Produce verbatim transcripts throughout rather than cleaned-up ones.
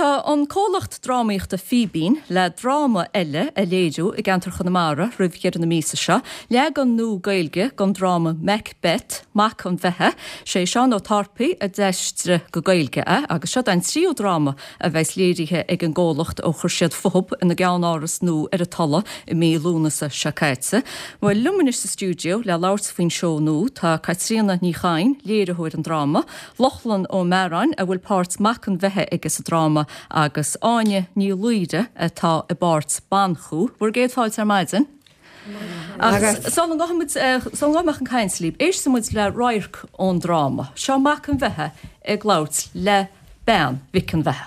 Tá an cólacht drámaíochta Fíbín le dráma eile a léidirú i gceantar Chonamara roimh chéad na mísa seo, leag an nó gailge gan dráma Macbeth, Mac an bheitthe, sé seán ó tarpaí a deistre go gailge a, agus seo an tríú dráma a bheits léirithe ag an ggólacht ó chur siad fothub ina gceann áras nó ar a talla i mí lúnasa se caitse. Bhfuil luminis sa stúdio le láirt faoin seo nó tá Caitríona ní Chain léiritheoir an dráma, Lochlan ó Merain a bhfuil páirt Mac an bheitthe agus a dráma agus áine ní luide atá i báirt banchú. Bhuair géad fáilt ar maidin? Son gáach an caiinslíb, éis sa muid le roirc ón dráma. Seo Mac an bheitthe ag láirt le ben Vic an bheitthe.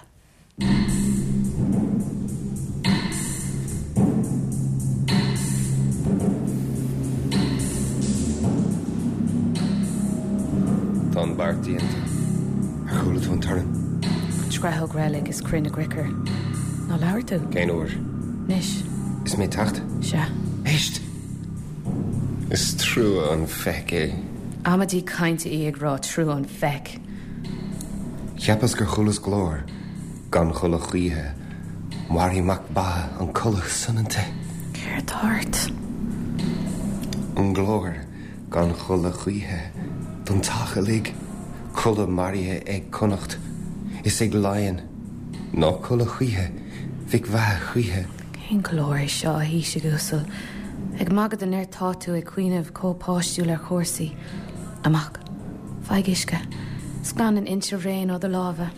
Don Bartíanta. Ar chúla tú an tarn. Sgrahog relic is crinne gricker. Ná leir tú? Céin uair. Nis. Is mé tacht? Se. Éist. Is trú an feic é. Amadí cainte í ag rá trú an feic. Cheapas gur chulas glór, gan chula chuíthe, marí mac ba an culach sanante. Céir tart. An glór, gan chula chuíthe, don tacha lig, chula marithe ag connacht. Is ag lion, ná chula chuíthe, vic bheith chuíthe. Cén glóir seo a hí sé gúsal. Ag magad an air táú ag cuiineh cópáistúil ar chósaí. Amach, feigisce, scan an intir réin ó de lábha.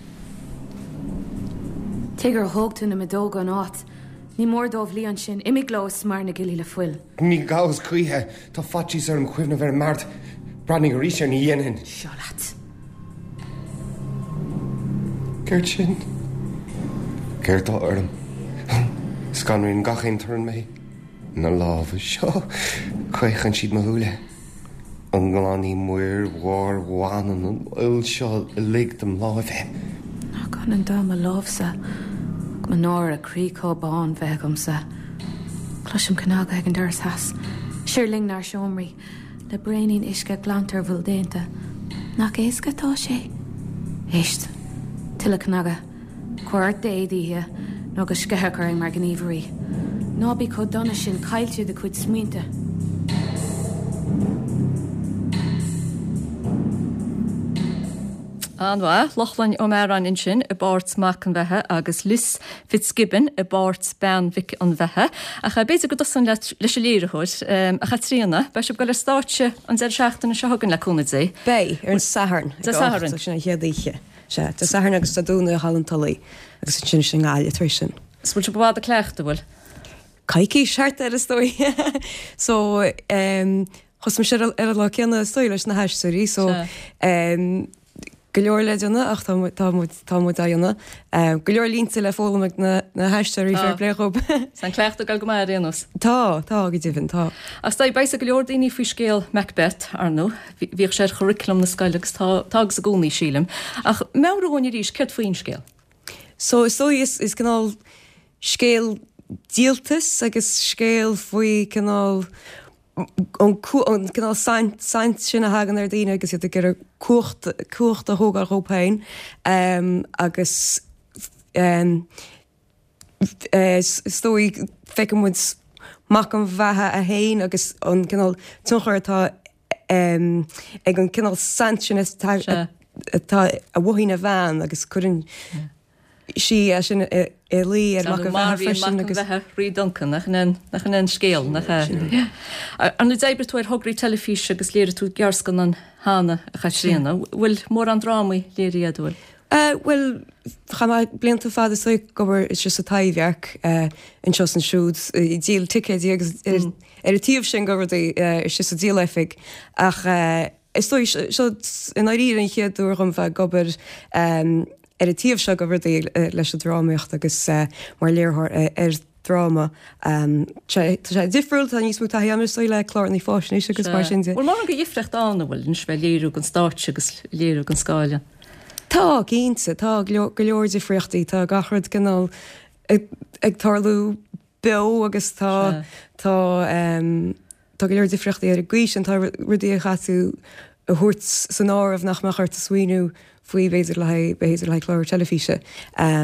Tigar thógtú na medóga an áit, ní mór dómh líon sin imig glós mar na gilí le fuil. Ní gás chuíthe, tá fatís ar an chuimhna bhar mart, branig a ríise ní dhéanaan. Seo leat. Geirt sin. Geirt á orm. Scanraín gachéin turn mé. Na lábha seo, chuichan siad mo thuúla. An glánaí muir, mhór, mhánan an uil seo i lig dom lábhe. Ná gan an dám a lábhsa, go man nóir a críá bán bhegamsa. Cloisiom cnága ag an dúras has. Siirling nar seomraí, le brainín isce glantar bhfuil dénta. Nach éasca tá sé? Éist. Tila cnaga, cuairt déadaíthe nó go scethecaring mar gníomhairí. Nábí có donna sin caiilte de chuid smínta. An bha, Lochlan ó Merain in sin i báirt Mac an bheitthe agus Liz Fitzgibbon i báirt ben Vic an bheitthe. A cha béidir go dosan leis a léiritheoir a Caitríona, be sib go le stáitse an deir seachtain na seogan le cúna dé. Bé ar an saharn. Tá saharn. Sinna chéadaíe. Se, tá saharn agus tá dúna a hallan talaí agus sin sin gáile tuair sin. Sbúil se bhád a cleachta bhfuil? Caiicí seart ar a stoi. So, um, chos me sé ar a lá ceanna stoi leis na heistúirí, so um, go leor le duna ach tá mu daanna. Go leor línta le fóla na, na heistúirí fear bléchob. San cleachta gal go mai réanos? Tá, tá go ddíhann, tá. As tá beisa go leor daoine faoi scéal Macbeth arnú, bhíoh sé churriculum na scailagus tág sa gúnaí sílim. Ach meabhróin i rís cead faoin scéal? So, so is, is canál scéal díaltas agus scéal faoi canál an canál saint sin a hagan ar daine agus iad gur cuacht a thóg ar rópéin um, agus um, uh, stói feicimmuid mac an bheithe a héin agus an canál tuchar atá um, ag an canál saint sin atá a bhhain a bhean agus chuann sí a sin é lí ar mac an bheithe freisin agus rí Duncan nach an scéal nach an d-éibre ar thugraí telefíse agus léir tú gearscan an hána a Caitríona. Bhfuil mór an drámaí léirí a dúil? Well, cha mai blianta fada so gobar is just a taimhhearc in seos an siúd i díal ticéid agus ar a tíomh sin gobar is just a díal éifig ach is stoi in áír an chéad dúm bheith gobar ar a tíomh se gobar leis a drámaíocht agus mar léirthir ar drama sé difriúil a níos mú taíamar soí le chlár ní fáisina agus mar sin. Bhfuil mar go dhifrecht ána bhfuil in sbeh léirú an stáit agus léirú an scáile. Tá cínsa, tá go leor difriochtaí tá gachard canál ag tarlú be agus tá tá tá go leor difriochtaí ar a gcuis an tá rudí a chatú a thuirt san ámh nach mar chuirt a swinú faoi béidir le béidir le chlár telefíse. Um,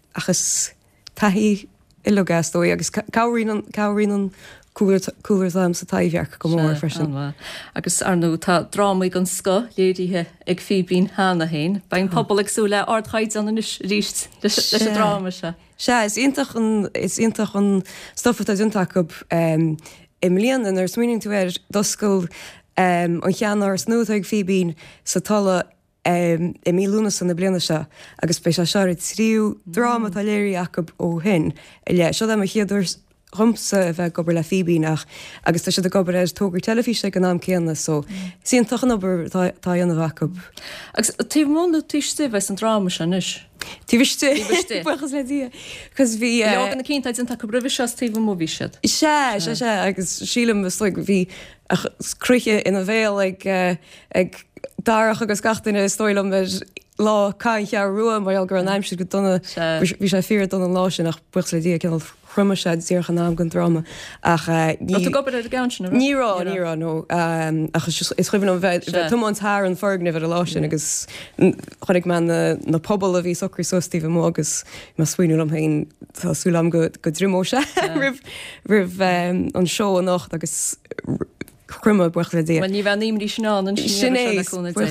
achas taí ilogastó agus cáín cáín an coolir am sa taimheach go mór freisin. Agus arnú tá drámaí an sco léirithe ag fibín hána hain, Bain pobl agsú le ardchaid an is ríist leis a dráma se. Se is intach an is intach an stoffa a dúntaach op im líon an ar smíning tú ar doscail an cheanar snúd ag fibín sa talla Um, I mí lúna san na bliana se agus pe se seir tríú drama tá léirí Jacob ó hin i le seo am chiaadúir rumsa a bheith gobar le fibínach agus tá si a gobar éis tógur telefíe an am céanna so síon tachan obair tá anna Jacob. Agus tí mna tíiste bheits an drama se is. Tíiste buchas le dí cos bhí na cíntaid an take brih se tíh mó bhí siad. Se se se agus sílam was le bhí cruiche ina bhéal ag ag Darach agus gatainine stoilm lá caiinche ruúa mar gur an aimimse go donna bhí sé fear don an lá sin nach buch le dí cin chrumme sé díoch an ná gon drama ach go a gan nírá nírá nó achas is chuhann an bheith tumans haar an fergni a lá sin agus chunig man na pobl a bhí socrí sostíh mó agus má swinú am hain tásúlam go go drimó se rih rih an seo an nacht agus crumme buch le dé. ní bheith níimrí sinán an sinné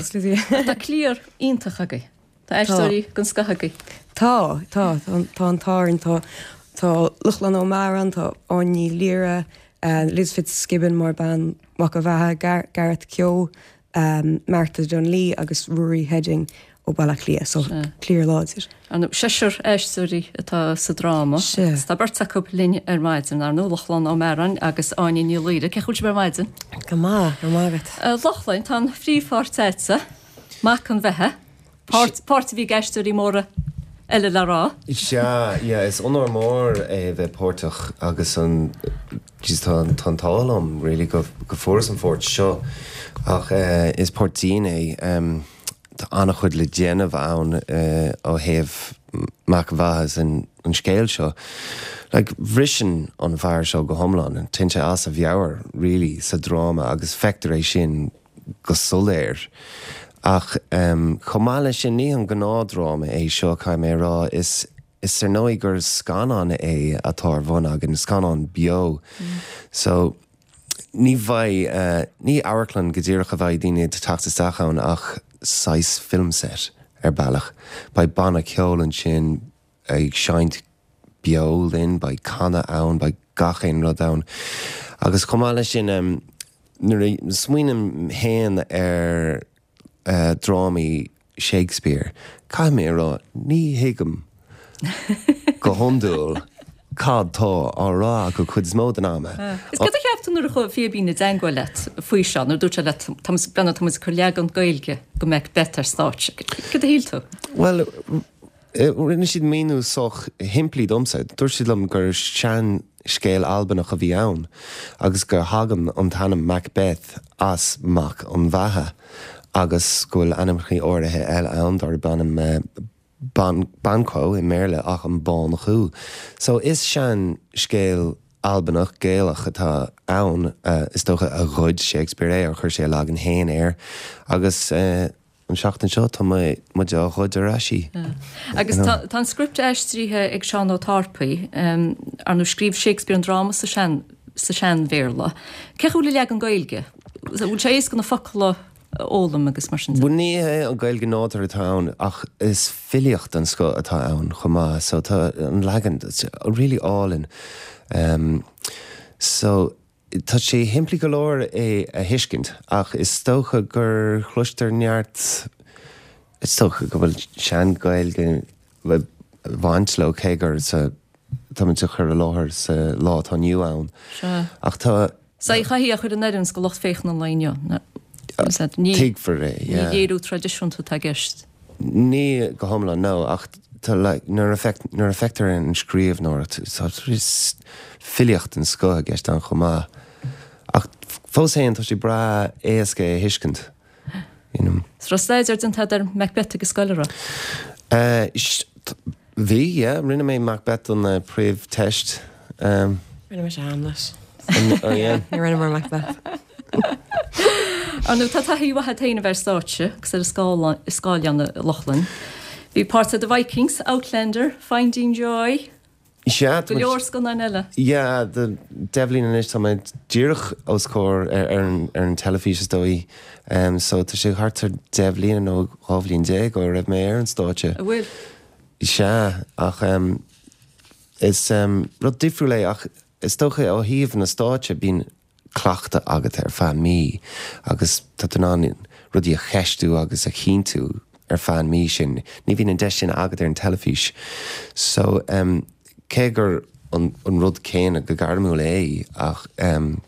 Tá clíor ítach agaí. Tá éisteí gon scahagaí. Tá tá tá an táirn tá tá luchlan ó maran tá áí líre Lisfit skibban mar ban mac a bheitthe Garrett Kyo Martha John Lee agus Rory Heading ó bailach lia so clear láidir. An séisiir éistúí atá sa dráma. Tá bertach lín ar maidin ar nó lochlan ó meran agus áí ní líide, ce chuúil ber maidin? Go má go mágat. Lochlein tá fríáirtésa má an bheitthe Páirt bhí geistúí móra eile le rá? Se is onar mór é bheith pórtach agus an tantálam ri go fóras an fórt seo ach is pórtíín é Tá annach chud le déanamh ann ó héamh mac bhas an scéil seo. Le bhrisin an bhhair seo go thomláin an tinte as a bheabhar rilí sa dráma agus feictar é sin go soléir. Ach chomáile sin ní an gnádáma é seo caiim mé rá is is ar nóí gur scanán é atá bhna an scanán bio. So ní bhaid uh, ní áirclann go ddíireach a bhaid daine de taachtasteach ann ach sais filmset ar bailach ba banna ceolann sin ag seint bio linn ba canna ann ba gachéin rud ann agus chomáile sin um, nuair smuoinem héan ar uh, drámaí Shakespeare caiim mé rá ní hiigem go hondúil cad tá á rá go chud smód an ama. Is go a cheapú nuair chu fiobína daingá le faoi seán ar dúte le brenn tumas chu leag an gailge go meid betar stáit. Go a híltú? Well, rinne siad míú soch himplí domsaid, dúir siad am gur sean scéal albanach a bhí ann, agus gur hagan an tanam Macbeth as mac an bhathe, agus goil animchaí áirithe eile ann dar banam ban banco i méle ach an bán chuú. So is sean scéal albanach géalach atá ann uh, is tócha a rud Shakespeare é ar chuir sé lag an héin air agus uh, an seachtain seo tá mu de chud a raisi. Agus tá script eistríthe ag seán ó tarpaí um, ar nó scríb Shakespeare an drama sa sean sa sean bhéla. Ce chuúla leag an gailge? Bhúil sé ééis go na focail ólam agus mar sin. Buní an gailge nátar atá ann ach is filiocht an sco atá ann chumá, so tá an legan really álinn. Um, so tá sé himplí go leir é a hiiscint ach is tócha gur chluistear neart is tócha go bhfuil sean gailge bhaintló chégur sa tá man chur a láthir sa lá tá nniu ann. Ach tá Sa i chaí a chud an éidirn go locht féich na leine. Ní dhéadú tradiisiúnta tá gist. Ní go thomla nó ach nuair effectar an scríomh nóir is filiocht an sco a gist an chumá. Ach fós héan tá sí bra éasca hiiscint. Sra sléidir den tá ar Macbeth agus scoilera? Bhí, rinne mé Macbeth an príomh teist. Rinne mé sé Hamlet. Ní rinne mar Macbeth. Anú tá taí wathe taine bhar stáitse gus ar scáil an Lochlan. Bhí part of the Vikings, Outlander, Finding Joy. Yeah, Go leors go na ella. Yeah, the Devlin and ish my Dirch oscor er er television dói. Um so to sé hartar Devlin no Hovlin Dig or Rev Mayor and Stoche. I will. Yeah, ach um is um rod difriúlé ach is stocha ó híomh na Stoche bín clachta agat ar fan mí agus tatanánin rudí a cheistú agus a chintú ar fan mí sin ní bhín an de sin agat ar an telefís. So um Kegur an rud céine go garmú é ach um,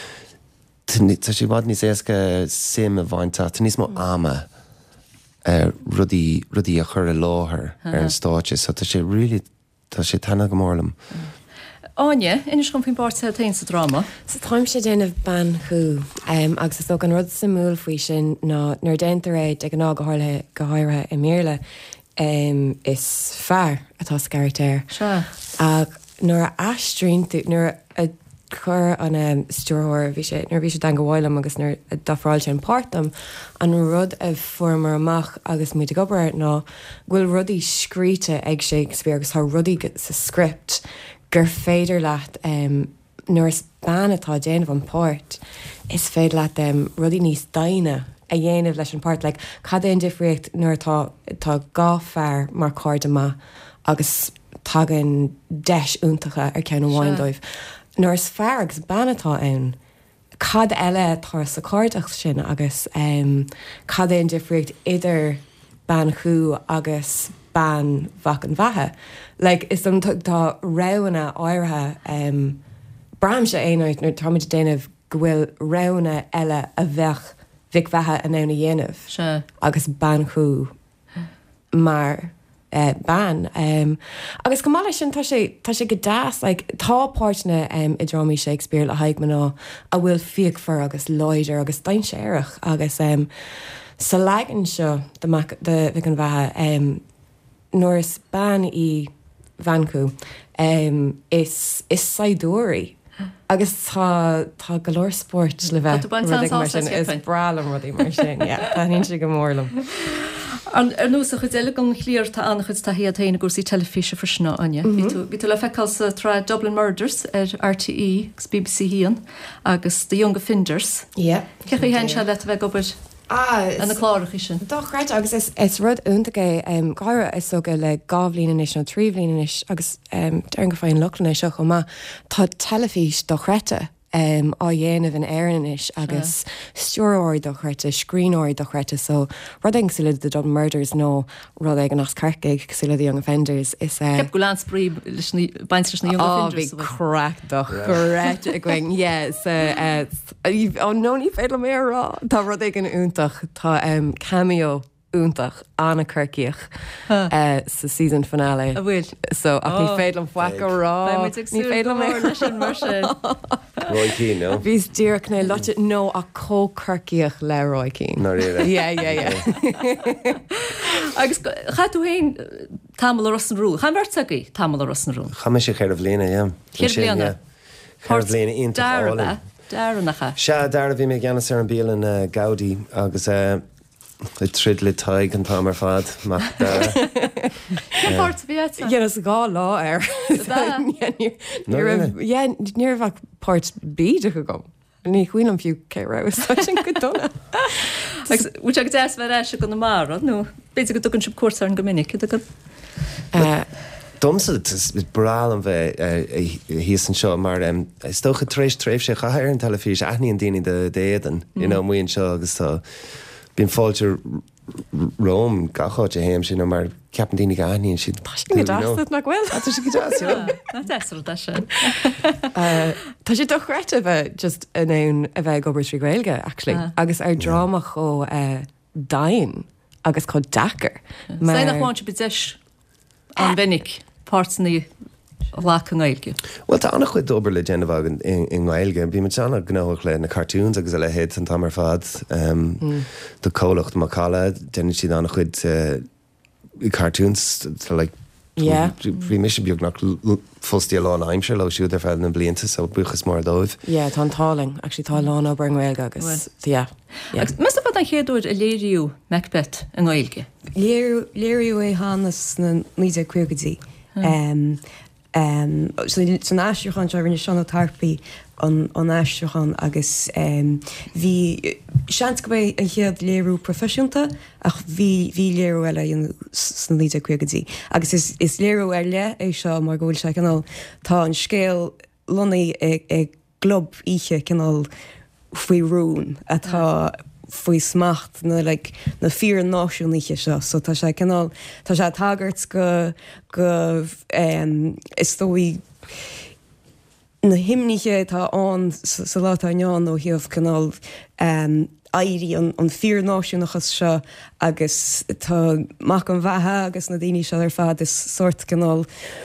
tá sé bhd níos éasca sim a bhaintá tá níos mó ama uh, rudí rudí a chur a láthair ar an státe, so tá sé ri tá sé tanna go mórlam. Áine, inis chun fin bart a tain sa drama. Sa táim sé déanamh ban chu um, agus is ó an rud sa múl faoi sin ná nuair déantar réid ag an ná gohairthe gohairthe i méle um, is fear atá scartéir. Se. Ag nuair a astrín tú nuair a chur an um, stúrthir bhí sé nuair bhí sé den go bhhailm agus nuair a dafráil sé an páirtam an rud a formar amach agus muid gobar ná bhfuil rudaí scríte ag Shakespeare agus tá rudaí sa script gur féidir leat um, nuair is ban atá déanamh an páirt is féidir leat um, rudaí níos daine a dhéanamh leis an páirt, like, cad éon difriocht nuair tá tá gá fearr mar cardama agus tagan deis úntacha ar ceann bháindóibh. Nuair is fearr agus banatá ann, cad eile tar sa cardach sin agus um, cad éon difriocht idir ban chu agus ban bhac an bhathe. Like, is an tá rahanna áirithe um, bram sé éanaid nuair táid déanamh go bhfuil rahanna eile a bheith Vic bhethe an éna dhéanamh. Se. Agus ban chu mar Uh, ban um, agus go mála sin tá sé tá sé go dáas like, tá páirtna um, i drámaí Shakespeare le haig man ná a bhfuil fiag for agus loidir agus dain séireach agus um, sa legan seo de bhí an bhethe um, nuair is ban í bhancú um, is is saidúirí agus tá tá golóir sport le bheith rudaigh mar sin is bralam rudaí mar sin tá híonn si go mórlam. An ar nús a chud eile an chlíir tá an chud tá hí a taine gúsí telefíe for sna aine. Bhí tú le feicáil sa tra Dublin Murders ar R T E gus B B C hían agus The Young Offenders. Yeah. Cecha hen se le bheith gobir an na chláiricha sin. Dochráid agus is, is rud úntaige um, gáire is so go le gábhlína is nó tríomhlína is agus um, dean go fáin lochanna seo go má tá telefís dochreite. Um, á dhéanamh an éan is agus stúróirí do chuirte, scríóirí do chuirte, so rud ag sula the Dublin Murders nó rud ag an as carcaig sula the Young Offenders is... Uh, Ceap go lán sprí baint na Young Offenders. Á, bhí crack do chuirte a going, yes. Ó, nó ní féile mé rá. Tá rud ag an úntach, tá um, cameo úntach anna Kirkíoch huh. uh, sa season finale. A bhfuil. So, ach oh. ní féile an fhaca rá. Ní féile mé sin mar sin. Roy Keane, no? Bhís díach na lotte nó a có Kirkíoch le Roy Keane. No, really? Yeah, yeah, yeah. Agus chatú hain tamil ar os an rúl. Chan bhart agaí tamil ar os an rúl? Cha me sé chéir bhléna, yeah. Chéir bhléna? Chéir bhléna ionta fáilin. Daranacha. Se dar bhí mé gceannas ar an bíal an uh, Gaudi agus uh, le trid le taig an tamar fad mac da. Páirt bhíad? Yeah, is gá lá ar. Níor bhah páirt bíide go gom. Ní chuoin an fiú cé rah sin go donna. Bhúte ag deas bheit eise go na mara, nó beidir go tugann sib cuasa an gomininic. Domsa is brail an bheith híos an seo mar stocha trééis tréimh sé chair an telefís aithníí an daine de déan in muon seo agus tá bín fáilte Róm gaáid a héim sin mar ceapan daine aithníonn siad. Tá dáasta nach bhfuil. Tá sé go dáasta. Ná deasal de sin. Tá sé do chreite bheith just in ann a bheith gobar trí Gaeilge, actually. Agus ar drama cho dain agus có dachar. Sé nach bháinte bideis an bhinnic pártsaí lách an Gaeilge. Well, tá annach chuid obair le déanamh in Gaeilge, bhí me teanna gnáach le na cartúns agus a le héad an tamar fad do cólacht má chala, déanann siad annach chuid i cartúns like bhí mis beag nach fóstíí lá aimimse le siú ar fel na blianta so buchas mar dóibh. Yeah, tá táling, actually tá lána bringhil agus. Yeah. Mes bad an chéadúir a léiriú Macbeth an gáilge. Léirú é hánas na níide cuigadtí. San áisteúchan se rinne seanna tarpaí an áisteúchan agus bhí sean go bh an chéad léirú profisiúnta ach bhí bhí léirú eile san níide cuigadtí. Agus is léirú ar le é seo mar ghfuil se canál tá an scéal lonaí ag glob ihe canál faoi rún atá faoi smacht na like, na fír náisiúnaiche seo, so tá sé canál tá sé tagart go go um, is tóí na himniche tá an sa látá neán ó hiamh canál um, airí an, an fír náisiúnachas seo agus tá mac an bhethe agus na daoine seo ar fad is sort canál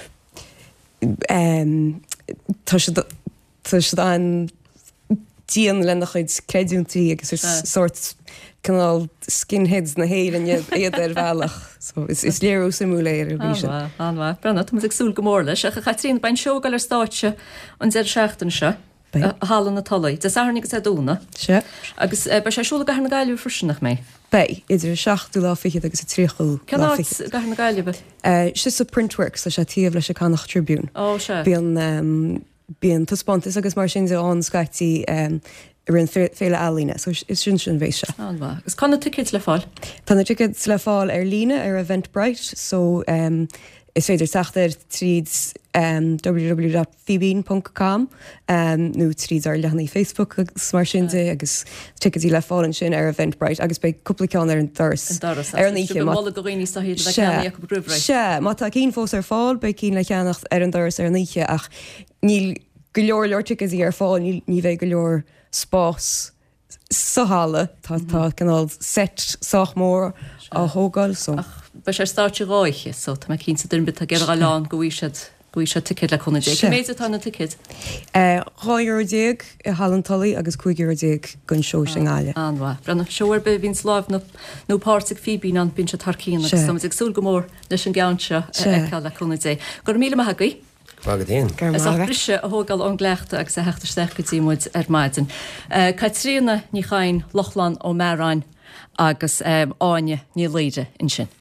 um, tá sé an dían lena chuid creidúntaí agus is sort canál skinheads na héireann iad ar bhealach. So is is léirú simúléir bhí se. Anha, brena, tá ag súl go mór leis. A chatrín bain seogáil ar stáitse an deir seachtain se. Hálan na talaí. Tá saharnig is a dúna. Se. Agus ba sé siúla gahar na gaiilú frisinach mé. Bei, idir seachtú lá fichiad agus a tríchú. Cená gahar na gaiilú be? Si a printworks leis a tíomh leis a Connacht Tribune. Ó se. Bíon bíon taspátas agus mar sin an scaití rinn féile alína, so is sin sin bhééis se. Anha. Gus canna tickets le fáil? Tána tickets le fáil ar lína ar Eventbrite, so um, is féidir teachtar tríd um, w w w dot phoebin dot com um, nó tríd ar lehannaí Facebook agus mar sin de agus ticketí le fáil an sin ar Eventbrite, agus be cúplaán ar an doras. Ar an íche. Se, má tá cín fós ar fáil, be cín le cheannacht ar an doras ar an íche ach níl go leor leor tickets ar fáil ní bheith go leor spás sahála tá tá canál set sách mór á thógáil so. Ba sé státe ráiche, so tá cín sa dúm bit a gear a lán go bhíisiad go bhíisiad ticket le chuna dé. Méidir tána ticket? Ráir déag i Hallantalí agus cuiigir déag gon seo sin gáile. Anha. Brenna seoir be hín sláb nó páirrtaigh Phoebe an bín se tarcíín agus tá ag súl go mór leis an gceanse ag le chuna dé. Gur míle maithagaí? Is ach brise a thógáil an gléachta agus a heachtarsteach gotí muid ar maidin. Caitríona ní chain Lochlan ó Meráin agus áine ní léide in sin.